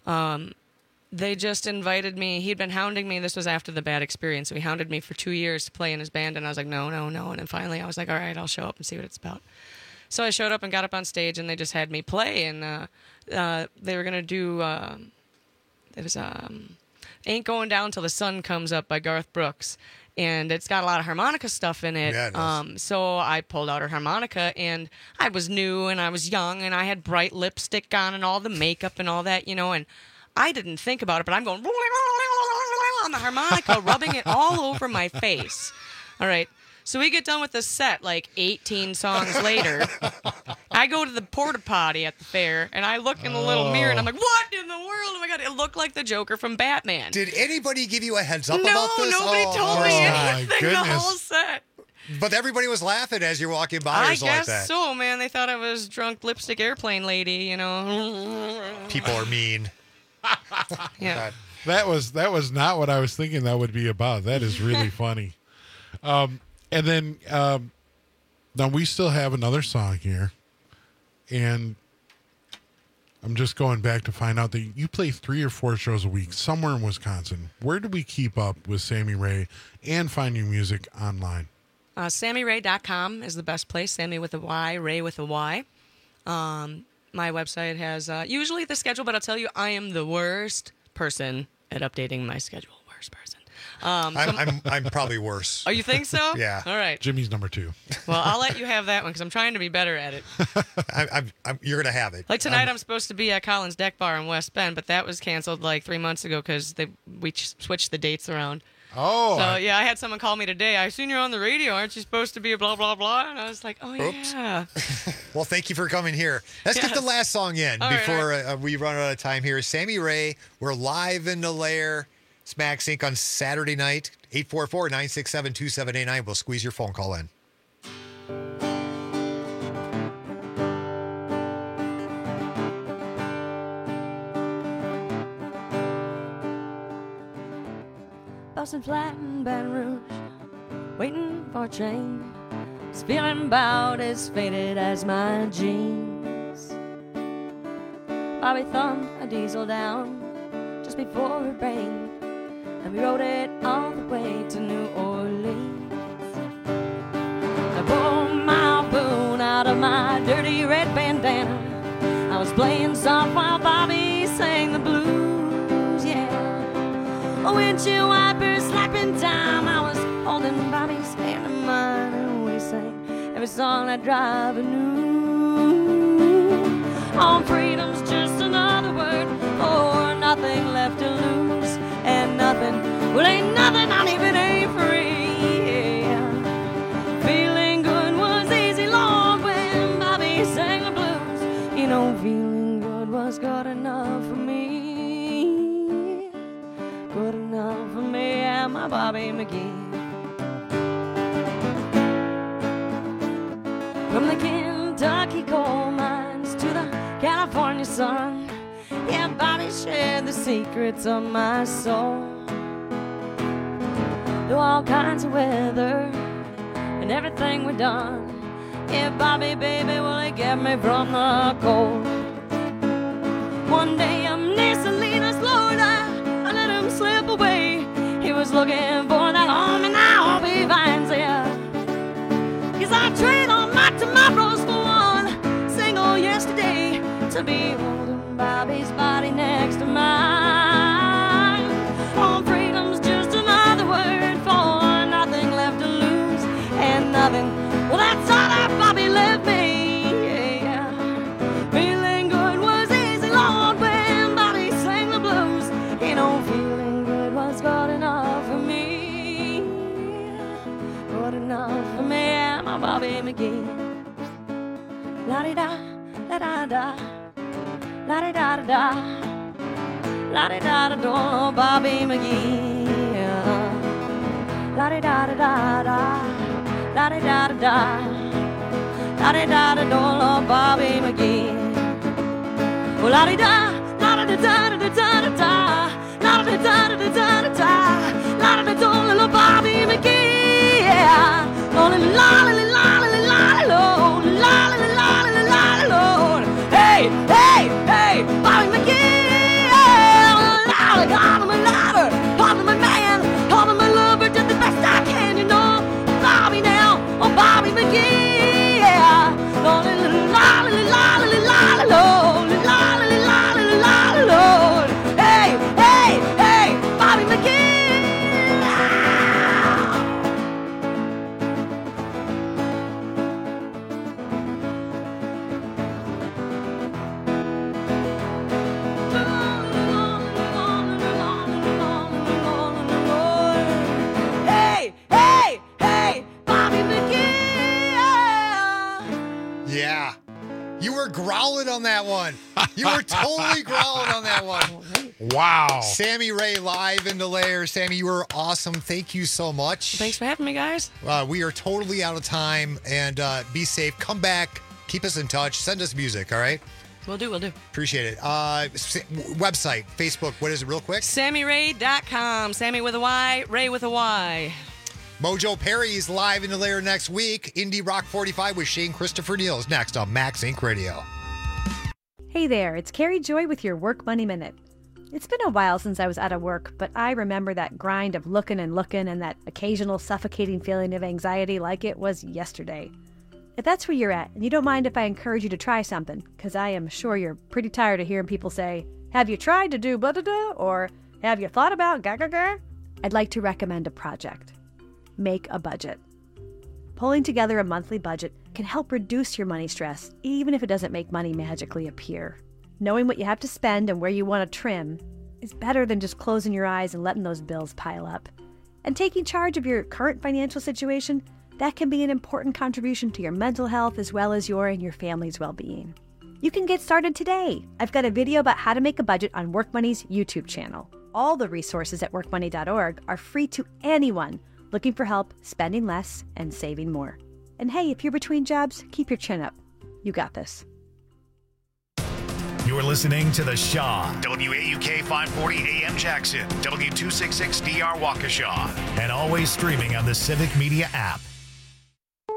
they just invited me. He'd been hounding me. This was after the bad experience. So he hounded me for 2 years to play in his band. And I was like, no. And then finally I was like, all right, I'll show up and see what it's about. So I showed up and got up on stage, and they just had me play. And they were going to do, it was Ain't Going Down Till the Sun Comes Up by Garth Brooks. And it's got a lot of harmonica stuff in it. Yeah, it does. So I pulled out a harmonica, and I was new, and I was young, and I had bright lipstick on and all the makeup and all that, and I didn't think about it, but I'm going on the harmonica, rubbing it all over my face. All right. So we get done with the set like 18 songs later. I go to the porta potty at the fair, and I look in the little mirror, and I'm like, what in the world? Oh, my God. It looked like the Joker from Batman. Did anybody give you a heads up about this? No, nobody told me anything the whole set. But everybody was laughing as you're walking by or something like that. I guess so, man. They thought I was drunk lipstick airplane lady, People are mean. Yeah. That was not what I was thinking that would be about. That is really funny. And then now we still have another song here, and I'm just going back to find out that you play 3 or 4 shows a week somewhere in Wisconsin. Where do we keep up with Sammy Ray and find your music online? SammyRay.com is the best place. Sammy with a Y, Ray with a Y. My website has usually the schedule, but I'll tell you, I am the worst person at updating my schedule. Worst person. I'm probably worse. Oh, you think so? Yeah. All right. Jimmy's number 2. Well, I'll let you have that one because I'm trying to be better at it. You're going to have it. Like tonight, I'm supposed to be at Collins Deck Bar in West Bend, but that was canceled like 3 months ago because we switched the dates around. Oh. So, yeah, I had someone call me today. I've seen you're on the radio. Aren't you supposed to be a blah, blah, blah? And I was like, oh, Oops. yeah. Well, thank you for coming here. Let's get the last song in before we run out of time here. Sammy Ray, we're live in the lair. It's Max Inc. on Saturday night, 844-967-2789. We'll squeeze your phone call in. Boston flat in Baton Rouge, waiting for a train. Was feeling about as faded as my jeans. Bobby thumbed a diesel down just before it rained, and we rode it all the way to New Orleans. I pulled my boon out of my dirty red bandana. I was playing soft while Bobby sang the blues, yeah. A windshield wiper slapping time. I was holding Bobby's hand in mine, and we sang every song that driver knew. Oh, freedom's just another word for nothing left to lose. And nothing, well, ain't nothing, not even ain't free. Yeah. Feeling good was easy, Lord, when Bobby sang the blues. You know, feeling good was good enough for me. Good enough for me and my Bobby McGee. From the Kentucky coal mines to the California sun, yeah, Bobby shared the secrets of my soul. Through all kinds of weather and everything we've done, yeah, Bobby, baby, well, he kept me from the cold. One day I'm near Salinas, Lord, I let him slip away. He was looking for that home and I hope he finds it. 'Cause I trade all my tomorrows for one single yesterday, to be holding Bobby's body next to mine. Oh, freedom's just another word for nothing left to lose. And nothing, well, that's all that Bobby left me. Yeah. Feeling good was easy, Lord, when Bobby sang the blues. You know, feeling good was good enough for me. Good enough for me and my Bobby McGee. La-di-da, la-da-da, la-di-da-da-da, la-di-da-da-da, Bobby McGee. La-di-da-da-da-da, la-di-da-da-da, la-di-da-da-da, Bobby McGee. Oh, la-di-da, la-da-da-da-da-da-da-da, la-da-da-da-da-da-da, la-da-da-da, Bobby McGee. Yeah. Oh, la-la-la-la-la-la-la-la, la-la-la-la-la-la-la. Hey, hey, hey, Bobby McGee. I call him a lover, call him a man, call him a lover, did the best I can, you know. Bobby now, oh, Bobby McGee. Yeah. Oh, la-la-la-la-la-la-la-la, hey, hey, hey, Bobby McGee. Yeah. You were growling on that one. You were totally growling on that one. Wow. Sammy Ray live in the layer. Sammy, you were awesome. Thank you so much. Thanks for having me, guys. We are totally out of time, and be safe. Come back. Keep us in touch. Send us music, all right? We'll do. Appreciate it. Website, Facebook, what is it real quick? SammyRay.com. Sammy with a Y, Ray with a Y. Mojo Perry's live in the layer next week. Indie Rock 45 with Shane Christopher Neal next on Max Inc. Radio. Hey there, it's Carrie Joy with your Work Money Minute. It's been a while since I was out of work, but I remember that grind of looking and that occasional suffocating feeling of anxiety like it was yesterday. If that's where you're at, and you don't mind if I encourage you to try something, because I am sure you're pretty tired of hearing people say, have you tried to do blah-da-da, or have you thought about ga-ga-ga? I'd like to recommend a project. Make a budget. Pulling together a monthly budget can help reduce your money stress, even if it doesn't make money magically appear. Knowing what you have to spend and where you want to trim is better than just closing your eyes and letting those bills pile up. And taking charge of your current financial situation, that can be an important contribution to your mental health as well as your and your family's well-being. You can get started today. I've got a video about how to make a budget on WorkMoney's YouTube channel. All the resources at workmoney.org are free to anyone looking for help spending less and saving more. And hey, if you're between jobs, keep your chin up. You got this. You're listening to The Shaw, WAUK 540 AM Jackson, W266DR Waukesha, and always streaming on the Civic Media app.